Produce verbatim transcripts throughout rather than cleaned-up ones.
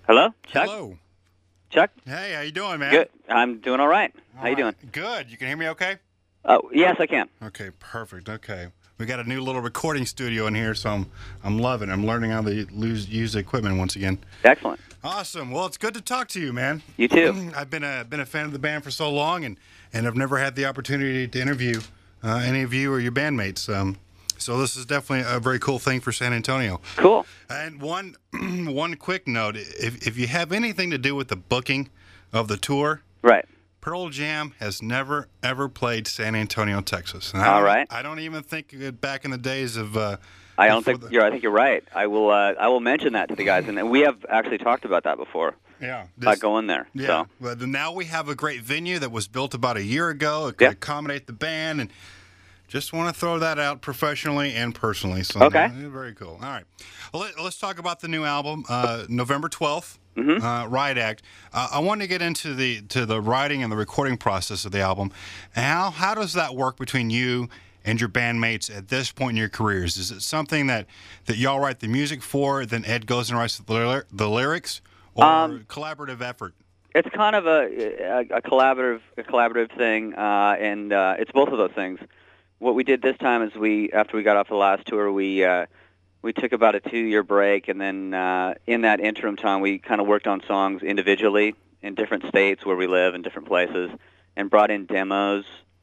Hello, Chuck? Hello. Chuck? Hey, how you doing, man? Good. I'm doing all right. All How you doing? right. Good. You can hear me okay? Oh, yes, I can. Okay, perfect. Okay. We got a new little recording studio in here, so I'm I'm loving it. I'm learning how to use, use the equipment once again. Excellent. Awesome. Well, it's good to talk to you, man. You too. I've been a been a fan of the band for so long, and, and I've never had the opportunity to interview uh, any of you or your bandmates. Um, so this is definitely a very cool thing for San Antonio. Cool. And one one quick note: if if you have anything to do with the booking of the tour, Right. Pearl Jam has never ever played San Antonio, Texas. And I All don't- right. I don't even think it back in the days of. Uh, I don't before think the- you're. I think you're right. I will. Uh, I will mention that to the guys, and we have actually talked about that before. Yeah. About this- going there. Yeah, So but now we have a great venue that was built about a year ago. It could Yep. accommodate the band, and just want to throw that out professionally and personally. So, Okay. uh, very cool. All right, well, let, let's talk about the new album, uh, November twelfth, Mhm. uh, Riot Act. Uh, I want to get into the to the writing and the recording process of the album. How how does that work between you and your bandmates at this point in your careers? Is it something that, that y'all write the music for, then Ed goes and writes the, lyri- the lyrics, or Um, collaborative effort? it's kind of a, a, a collaborative a collaborative thing, uh, and uh, it's both of those things. What we did this time is we, after we got off the last tour, we uh, we took about a two-year break, and then uh, in that interim time, we kind of worked on songs individually in different states where we live in different places, and brought in demos.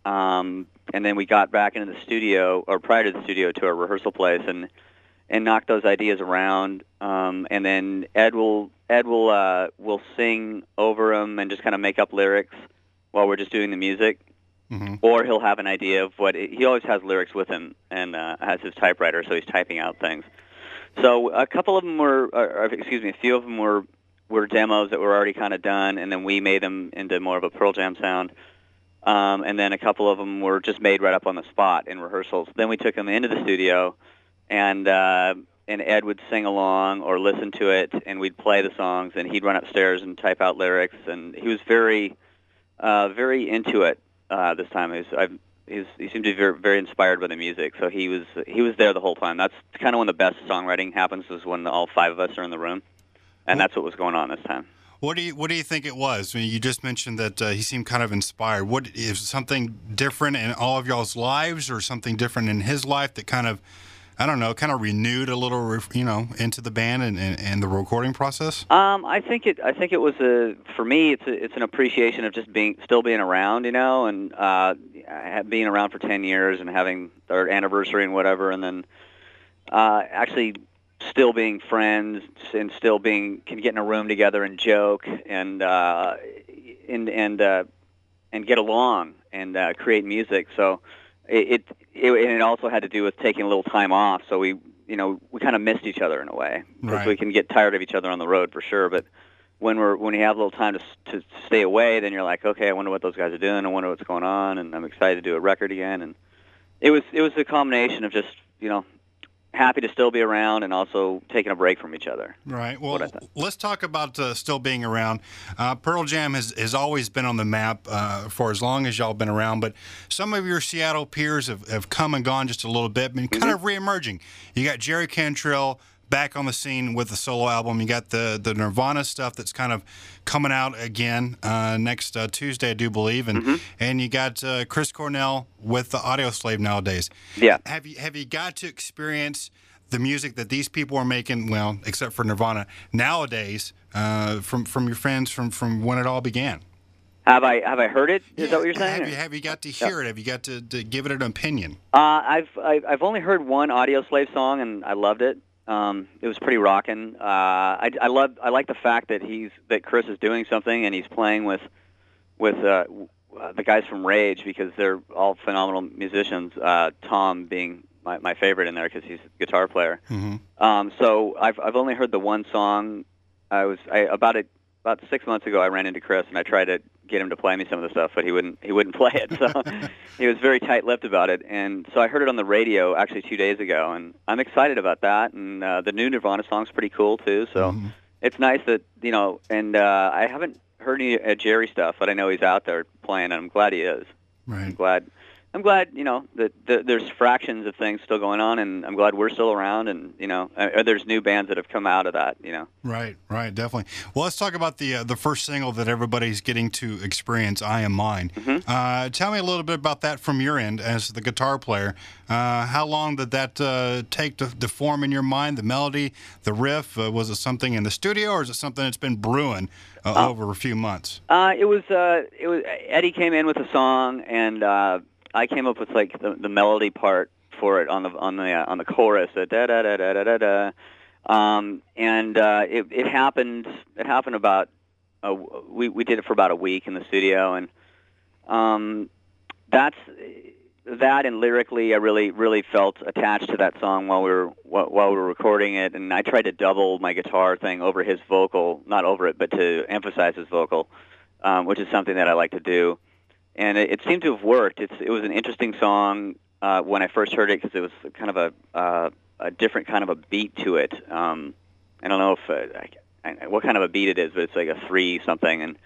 Um, and then we got back into the studio, or prior to the studio, to our rehearsal place, and and knocked those ideas around. Um, and then Ed will Ed will uh, will sing over them and just kind of make up lyrics while we're just doing the music. Mm-hmm. Or he'll have an idea of what he always has lyrics with him and uh, has his typewriter, so he's typing out things. So a couple of them were, or, or, excuse me, a few of them were were demos that were already kind of done, and then we made them into more of a Pearl Jam sound. Um, and then a couple of them were just made right up on the spot in rehearsals. Then we took them into the studio, and uh, and Ed would sing along or listen to it, and we'd play the songs, and he'd run upstairs and type out lyrics, and he was very, uh, very into it. Uh, this time, he, was, I've, he's, he seemed to be very, very inspired by the music, so he was he was there the whole time. That's kind of when the best songwriting happens, is when all five of us are in the room, and that's what was going on this time. What do you What do you think it was? I mean, you just mentioned that uh, he seemed kind of inspired. What is something different in all of y'all's lives, or something different in his life that kind of, I don't know, kind of renewed a little, you know, into the band and, and, and the recording process? Um, I think it. I think it was a. For me, it's a, it's an appreciation of just being, still being around, you know, and uh, being around for ten years and having our anniversary and whatever, and then uh, actually still being friends and still being can get in a room together and joke and uh, and and uh, and get along and uh, create music. So it, it and it also had to do with taking a little time off. So we. You know, we kind of missed each other in a way because Right. we can get tired of each other on the road for sure. But when we're when you have a little time to to stay away, then you're like, okay, I wonder what those guys are doing. I wonder what's going on, and I'm excited to do a record again. And it was it was a combination of just you know happy to still be around and also taking a break from each other. Right. What I Well, thought. let's talk about uh, still being around. Uh, Pearl Jam has, has always been on the map uh, for as long as y'all been around, but some of your Seattle peers have, have come and gone just a little bit, been kind Mm-hmm. of reemerging. You got Jerry Cantrell back on the scene with the solo album. You got the, the Nirvana stuff that's kind of coming out again uh, next uh, Tuesday, I do believe, and Mm-hmm. and you got uh, Chris Cornell with the Audio Slave nowadays. Yeah. Have you have you got to experience the music that these people are making, well, except for Nirvana, nowadays, uh, from from your friends from, from when it all began? Have I have I heard it? Is Yeah, that what you're saying? Have you, have you got to hear it? Have you got to, to give it an opinion? Uh, I've I- I've only heard one Audio Slave song, and I loved it. Um, it was pretty rocking. Uh, I I love I like the fact that he's that Chris is doing something and he's playing with with uh, w- uh, the guys from Rage because they're all phenomenal musicians. Uh, Tom being my, my favorite in there because he's a guitar player. Mm-hmm. Um, so I've I've only heard the one song. I was I, about it about six months ago. I ran into Chris and I tried to get him to play me some of the stuff, but he wouldn't he wouldn't play it. So he was very tight-lipped about it. And so I heard it on the radio actually two days ago, and I'm excited about that. And uh, the new Nirvana song's pretty cool too. So Mhm. it's nice that you know. And uh, I haven't heard any uh, Jerry stuff, but I know he's out there playing, and I'm glad he is. I'm Right. glad I'm glad, you know, that, that there's fractions of things still going on, and I'm glad we're still around, and, you know, uh, there's new bands that have come out of that, you know. Right, right, definitely. Well, let's talk about the uh, the first single that everybody's getting to experience, I Am Mine. Mm-hmm. Uh, tell me a little bit about that from your end as the guitar player. Uh, how long did that uh, take to, to form in your mind, the melody, the riff? Uh, was it something in the studio, or is it something that's been brewing uh, uh, over a few months? Uh, it was, uh, it was, Eddie came in with a song, and uh, I came up with, like, the, the melody part for it on the on the uh, on the chorus, da da da da da da da. Um, and uh, it it happened. It happened about a, we we did it for about a week in the studio, and um, that's that. And lyrically, I really really felt attached to that song while we were while we were recording it. And I tried to double my guitar thing over his vocal, not over it, but to emphasize his vocal, um, which is something that I like to do. And it, it seemed to have worked. It's it was an interesting song uh, when I first heard it because it was kind of a uh, a different kind of a beat to it. Um, I don't know if uh, I, I, what kind of a beat it is, but it's like a three something, and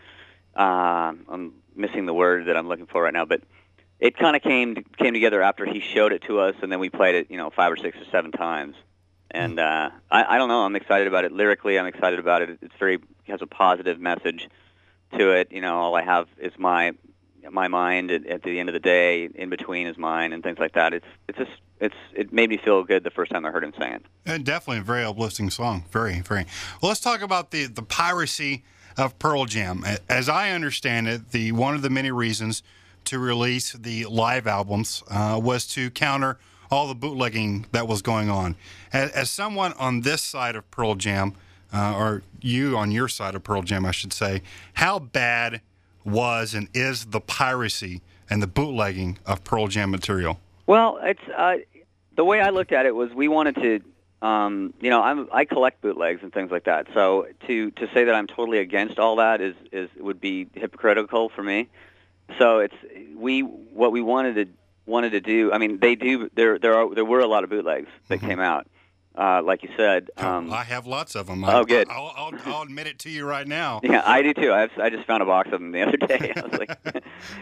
uh, I'm missing the word that I'm looking for right now. But it kind of came came together after he showed it to us, and then we played it, you know, five or six or seven times. And uh, I, I don't know. I'm excited about it lyrically. I'm excited about it. It's very it has a positive message to it. You know, all I have is my my mind at, at the end of the day. In between is mine, and things like that. It's it's just it's it made me feel good the first time I heard him sing it. And definitely a very uplifting song. Very, very. Well, let's talk about the the piracy of Pearl Jam. As I understand it, the one of the many reasons to release the live albums uh, was to counter all the bootlegging that was going on. As, as someone on this side of Pearl Jam, uh, or you on your side of Pearl Jam, I should say, how bad was and is the piracy and the bootlegging of Pearl Jam material? Well, it's uh, the way I looked at it was we wanted to, um, you know, I'm, I collect bootlegs and things like that. So to to say that I'm totally against all that is is would be hypocritical for me. So it's we what we wanted to wanted to do. I mean, they do. There there are there were a lot of bootlegs that mm-hmm. came out. Uh, like you said, um, I have lots of them. Oh, good. I'll, I'll, I'll admit it to you right now. Yeah, I do too. I, have, I just found a box of them the other day. I was like,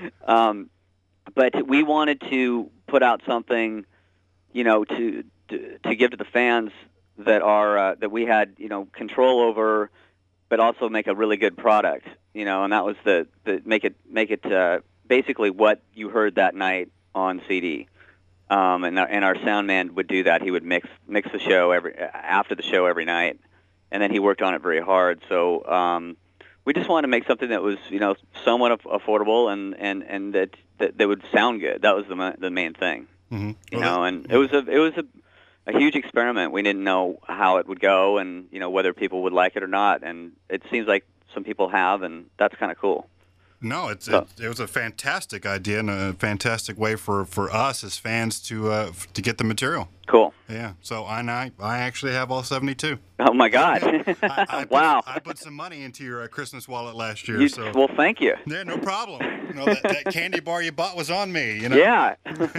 um, but we wanted to put out something, you know, to to, to give to the fans that are uh, that we had, you know, control over, but also make a really good product, you know, and that was the, the make it make it uh, basically what you heard that night on C D. Um, and our, and our sound man would do that. He would mix mix the show every after the show every night, and then he worked on it very hard. So um, we just wanted to make something that was, you know, somewhat af- affordable and, and, and that, that that would sound good. That was the ma- the main thing, mm-hmm. you well, know. And it was a it was a, a huge experiment. We didn't know how it would go, and you know whether people would like it or not. And it seems like some people have, and that's kind of cool. No, it's it, it was a fantastic idea and a fantastic way for, for us as fans to uh, to get the material. Cool. Yeah. So I I, I actually have all seventy-two. Oh my God! I, I put, wow. I put some money into your uh, Christmas wallet last year. You, so well, thank you. Yeah, no problem. You know, that, that candy bar you bought was on me. You know. Yeah.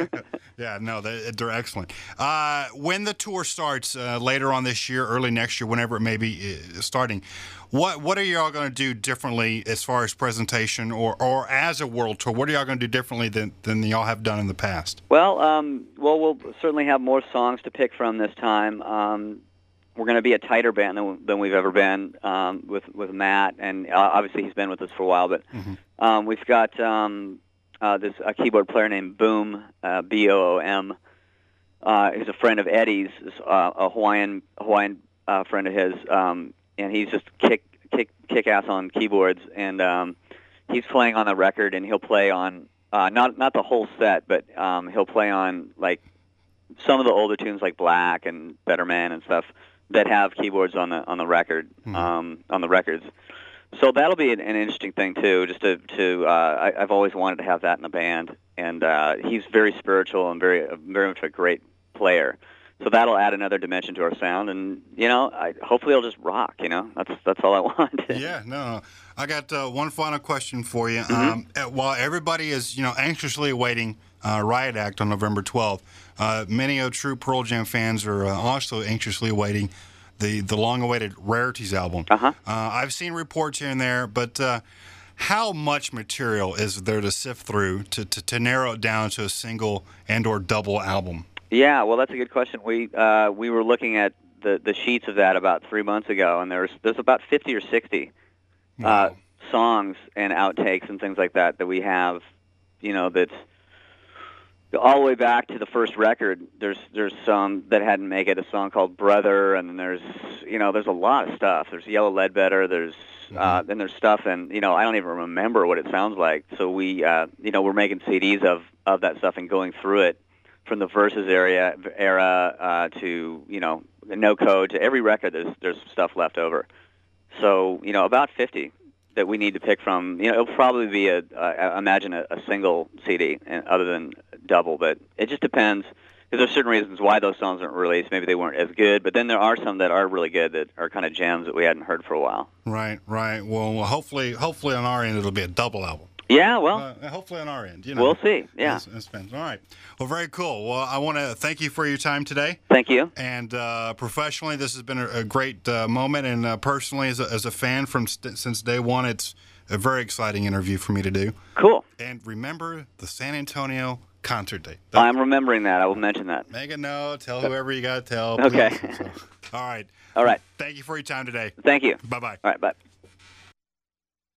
Yeah. No, they, they're excellent. Uh, when the tour starts uh, later on this year, early next year, whenever it may be uh, starting. What what are y'all going to do differently as far as presentation or, or as a world tour? What are y'all going to do differently than, than y'all have done in the past? Well, um, well, we'll certainly have more songs to pick from this time. Um, we're going to be a tighter band than, than we've ever been um, with with Matt, and uh, obviously he's been with us for a while. But mm-hmm. um, we've got um, uh, this a keyboard player named Boom, uh, B O O M. Uh, he's a friend of Eddie's, uh, a Hawaiian Hawaiian uh, friend of his. Um, And he's just kick kick kick ass on keyboards, and um, he's playing on the record, and he'll play on uh, not not the whole set, but um, he'll play on like some of the older tunes like Black and Better Man and stuff that have keyboards on the on the record mm-hmm. um, on the records. So that'll be an, an interesting thing too. Just to to uh, I, I've always wanted to have that in the band, and uh, he's very spiritual and very very much a great player. So that'll add another dimension to our sound, and you know, I, hopefully it'll just rock. You know, that's that's all I want. Yeah, no, I got uh, one final question for you. Mm-hmm. Um, while everybody is, you know, anxiously awaiting uh, Riot Act on November twelfth, uh, many of true Pearl Jam fans are uh, also anxiously awaiting the the long-awaited Rarities album. Uh-huh. Uh, I've seen reports here and there, but uh, how much material is there to sift through to, to, to narrow it down to a single and or double album? Yeah, well, that's a good question. We uh, we were looking at the, the sheets of that about three months ago, and there's there's about fifty or sixty Wow. uh, songs and outtakes and things like that that we have, you know, that's all the way back to the first record. There's there's some that hadn't make it, a song called Brother, and then there's, you know, there's a lot of stuff. There's Yellow Ledbetter, there's uh, then there's stuff, and, you know, I don't even remember what it sounds like. So we, uh, you know, we're making C Ds of, of that stuff and going through it from the Versus area era uh, to, you know, No Code, to every record. There's there's stuff left over. So, you know, about fifty that we need to pick from. You know, it'll probably be a, uh, imagine a, a single C D, and other than double, but it just depends, because there's certain reasons why those songs aren't released. Maybe they weren't as good, but then there are some that are really good that are kind of gems that we hadn't heard for a while. Right, right. Well, well, hopefully, hopefully on our end it'll be a double album. Yeah, well, Uh, hopefully on our end, you know. we'll see. Yeah. It's, it's been, all right. Well, very cool. Well, I want to thank you for your time today. Thank you. And uh, professionally, this has been a, a great uh, moment. And uh, personally, as a, as a fan from st- since day one, it's a very exciting interview for me to do. Cool. And remember the San Antonio concert date. That, I'm remembering that. I will mention that. make a note. Tell whoever you got to tell. Okay. So, all right. All right. Thank you for your time today. Thank you. Bye-bye. All right, bye.